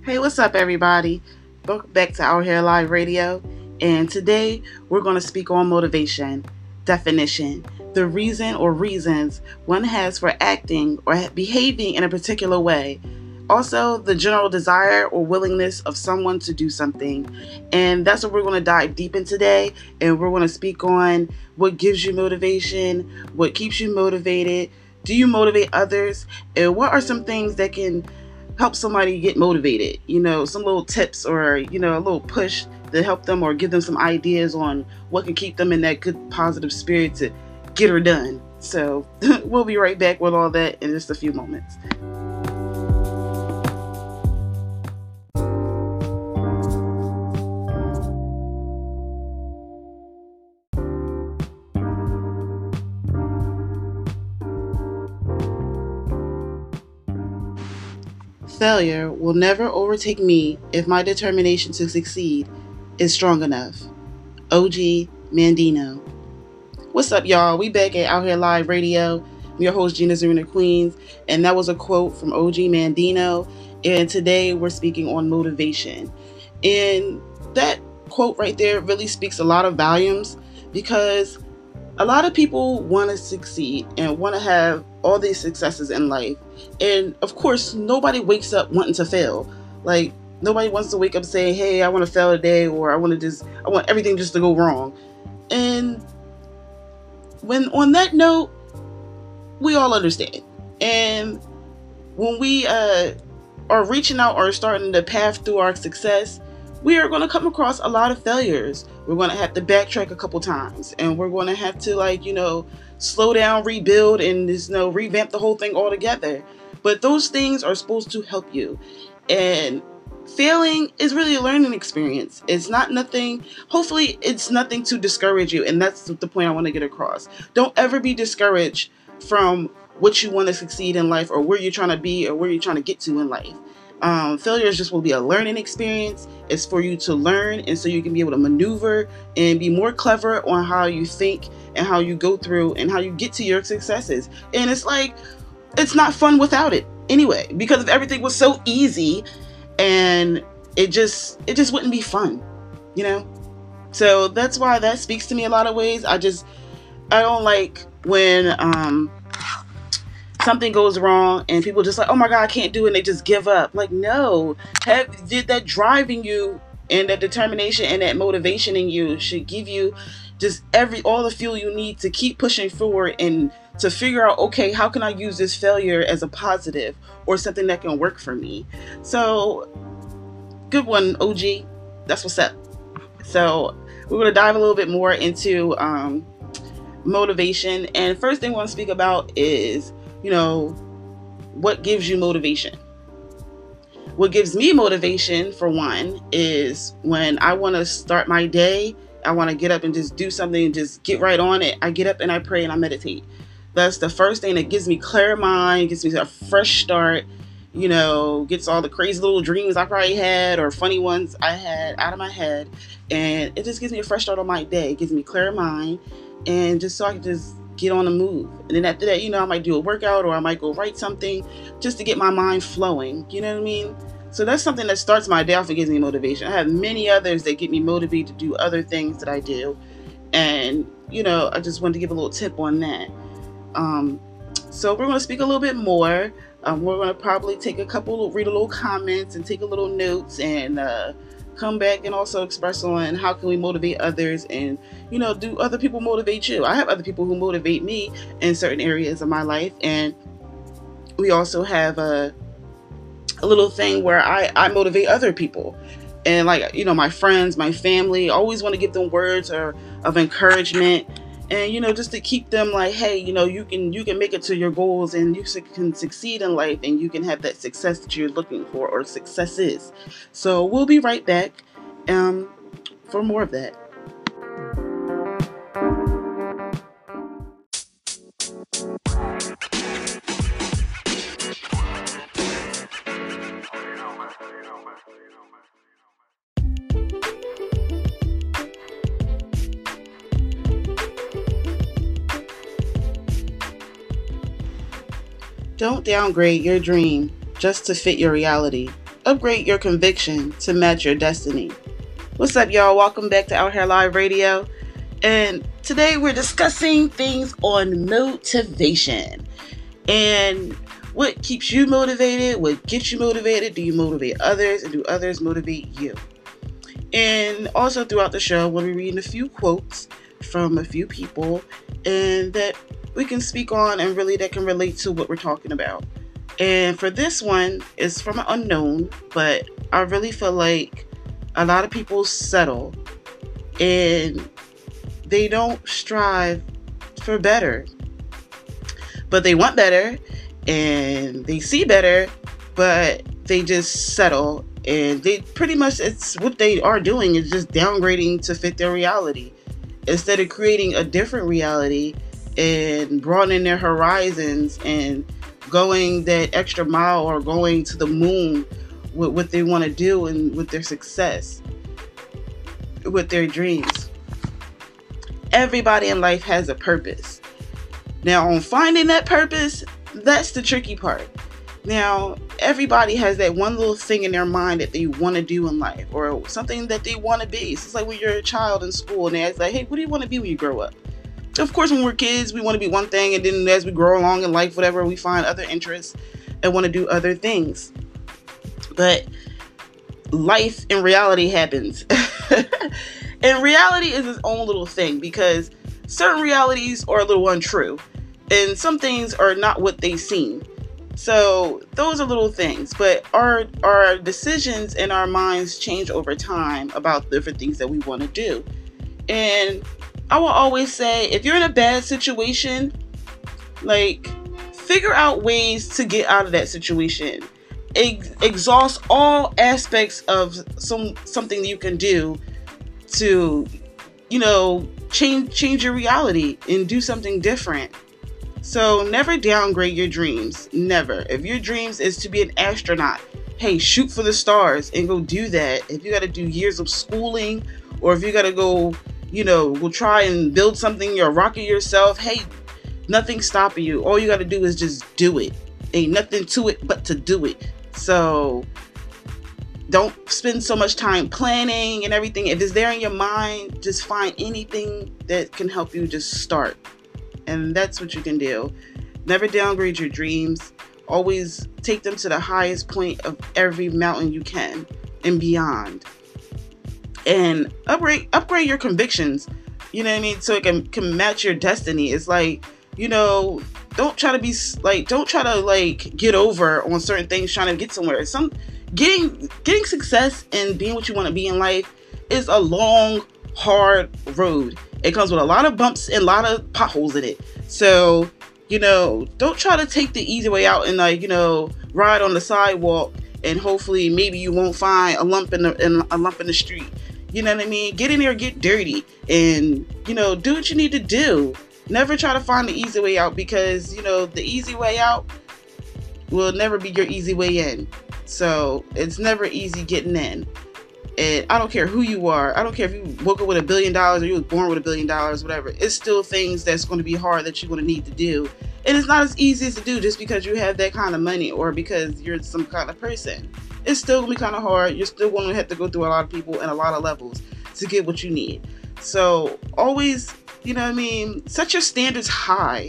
Hey, what's up, everybody? Welcome back to Out Here Live Radio. And today we're going to speak on motivation, definition, the reason or reasons one has for acting or behaving in a particular way. Also, the general desire or willingness of someone to do something. And that's what we're going to dive deep in today. And we're going to speak on what gives you motivation, what keeps you motivated, do you motivate others, and what are some things that can help somebody get motivated, some little tips or, a little push to help them or give them some ideas on what can keep them in that good positive spirit to get her done. So we'll be right back with all that in just a few moments. Failure will never overtake me if my determination to succeed is strong enough. OG Mandino. What's up, y'all? We back at Out Here Live Radio. I'm your host, Gina Zarina Queens, and that was a quote from OG Mandino. And today we're speaking on motivation. And that quote right there really speaks a lot of volumes because a lot of people want to succeed and want to have all these successes in life. And of course, nobody wakes up wanting to fail. Like, nobody wants to wake up saying, hey, I want to fail today, or I want everything just to go wrong. And when on that note, we all understand. And when we are reaching out or starting the path through our success, we are going to come across a lot of failures. We're going to have to backtrack a couple times, and we're going to have to slow down, rebuild, and revamp the whole thing altogether. But those things are supposed to help you. And failing is really a learning experience. It's not nothing. Hopefully it's nothing to discourage you. And that's the point I want to get across. Don't ever be discouraged from what you want to succeed in life, or where you're trying to be, or where you're trying to get to in life. Failures just will be a learning experience. It's for you to learn, and so you can be able to maneuver and be more clever on how you think and how you go through and how you get to your successes. And it's not fun without it anyway, because if everything was so easy, and it just wouldn't be fun, So that's why that speaks to me a lot of ways. I don't like when something goes wrong and people just like, oh my God, I can't do it, and they just give up. Like, no, did that driving you and that determination and that motivation in you should give you just all the fuel you need to keep pushing forward and to figure out, okay, how can I use this failure as a positive or something that can work for me? So, good one, OG. That's what's up. So, we're going to dive a little bit more into motivation. And first thing we want to speak about is, what gives you motivation? What gives me motivation, for one, is when I want to start my day, I want to get up and just do something and just get right on it. I get up and I pray and I meditate. That's the first thing that gives me clear mind, gives me a fresh start, gets all the crazy little dreams I probably had or funny ones I had out of my head. And it just gives me a fresh start on my day. It gives me clear mind, and just so I can just get on the move. And then after that, I might do a workout, or I might go write something just to get my mind flowing. You know what I mean? So that's something that starts my day off and gives me motivation. I have many others that get me motivated to do other things that I do. And, I just wanted to give a little tip on that. So we're going to speak a little bit more. We're going to probably read a little comments and take a little notes, and come back and also express on how can we motivate others, and do other people motivate you. I have other people who motivate me in certain areas of my life, and we also have a little thing where I motivate other people. And my friends, my family, always want to give them words of encouragement, and just to keep them like, hey, you can make it to your goals, and you can succeed in life, and you can have that success that you're looking for, or success is. So we'll be right back for more of that. Don't downgrade your dream just to fit your reality. Upgrade your conviction to match your destiny. What's up, y'all? Welcome back to Out Here Live Radio. And today we're discussing things on motivation. And what keeps you motivated? What gets you motivated? Do you motivate others? And do others motivate you? And also throughout the show, we'll be reading a few quotes from a few people and that we can speak on and really that can relate to what we're talking about. And for this one, it's from an unknown, but I really feel like a lot of people settle and they don't strive for better. But they want better and they see better, but they just settle. And they pretty much, it's what they are doing is just downgrading to fit their reality. Instead of creating a different reality and broadening their horizons and going that extra mile or going to the moon with what they want to do and with their success, with their dreams. Everybody in life has a purpose. Now, on finding that purpose, that's the tricky part. Now, everybody has that one little thing in their mind that they want to do in life or something that they want to be. It's like when you're a child in school and they're like, hey, what do you want to be when you grow up? Of course, when we're kids, we want to be one thing, and then as we grow along in life, whatever, we find other interests and want to do other things. But life in reality happens. And reality is its own little thing because certain realities are a little untrue, and some things are not what they seem. So those are little things, but our decisions and our minds change over time about different things that we want to do. And I will always say, if you're in a bad situation, like, figure out ways to get out of that situation. Exhaust all aspects of something that you can do to, change your reality and do something different. So never downgrade your dreams. Never. If your dreams is to be an astronaut, hey, shoot for the stars and go do that. If you got to do years of schooling, or if you got to go try and build something or rocket yourself, hey, nothing's stopping you. All you got to do is just do it. Ain't nothing to it but to do it. So don't spend so much time planning and everything. If it's there in your mind, just find anything that can help you just start. And that's what you can do. Never downgrade your dreams. Always take them to the highest point of every mountain you can and beyond. And upgrade your convictions, you know what I mean? So it can match your destiny. It's like, don't try to get over on certain things trying to get somewhere. Getting success and being what you want to be in life is a long, hard road. It comes with a lot of bumps and a lot of potholes in it. So, don't try to take the easy way out and ride on the sidewalk and hopefully maybe you won't find a lump in the street. You know what I mean? Get in there, get dirty, and, do what you need to do. Never try to find the easy way out because, the easy way out will never be your easy way in. So it's never easy getting in. And I don't care who you are. I don't care if you woke up with $1 billion or you was born with $1 billion, whatever. It's still things that's going to be hard that you're going to need to do. And it's not as easy as to do just because you have that kind of money or because you're some kind of person. It's still going to be kind of hard. You're still going to have to go through a lot of people and a lot of levels to get what you need. So always, set your standards high.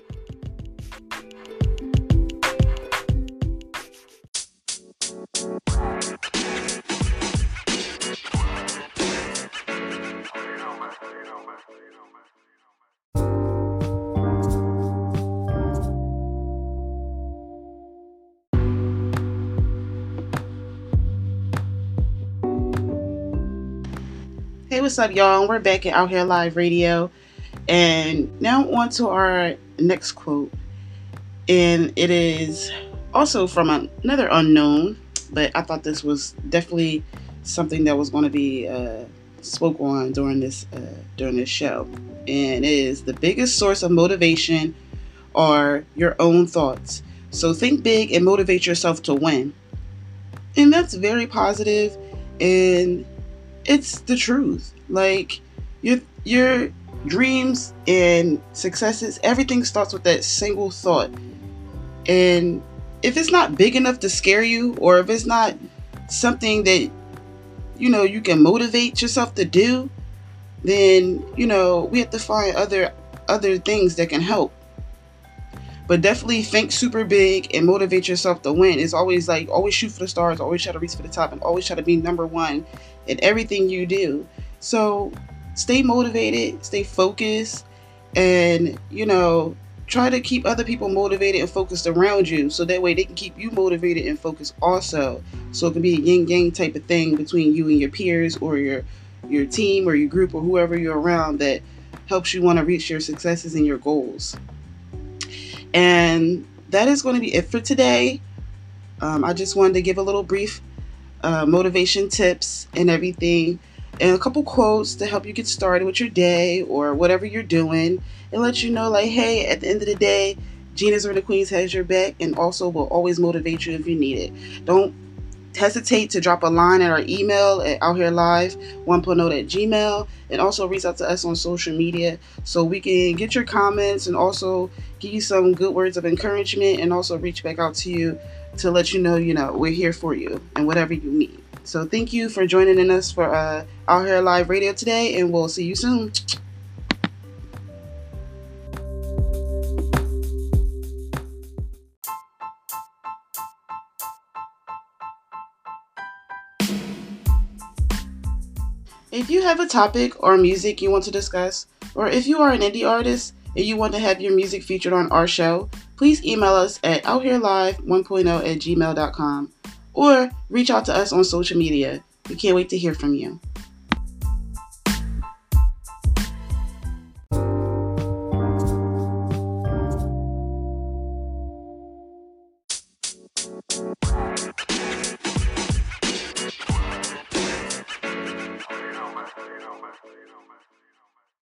Hey, what's up, y'all? We're back at Out Here Live Radio. And now on to our next quote. And it is also from another unknown, but I thought this was definitely something that was going to be spoke on during this show. And it is: the biggest source of motivation are your own thoughts. So think big and motivate yourself to win. And that's very positive, and it's the truth. Like, your dreams and successes, everything starts with that single thought. And if it's not big enough to scare you, or if it's not something that, you can motivate yourself to do, then, we have to find other things that can help. But definitely think super big and motivate yourself to win. It's always always shoot for the stars, always try to reach for the top, and always try to be number one in everything you do. So stay motivated, stay focused, and, try to keep other people motivated and focused around you, so that way they can keep you motivated and focused also. So it can be a yin yang type of thing between you and your peers, or your team, or your group, or whoever you're around, that helps you want to reach your successes and your goals. And that is going to be it for today. I just wanted to give a little brief motivation tips and everything, and a couple quotes to help you get started with your day or whatever you're doing, and let you know, hey, at the end of the day, Gina's or the Queens has your back, and also will always motivate you if you need it. Don't hesitate to drop a line at our email at outherelive1.0@gmail, and also reach out to us on social media so we can get your comments and also give you some good words of encouragement, and also reach back out to you to let you know, we're here for you and whatever you need. So thank you for joining us for Out Here Live Radio today, and we'll see you soon. If you have a topic or music you want to discuss, or if you are an indie artist and you want to have your music featured on our show, please email us at outherelive1.0@gmail.com, or reach out to us on social media. We can't wait to hear from you.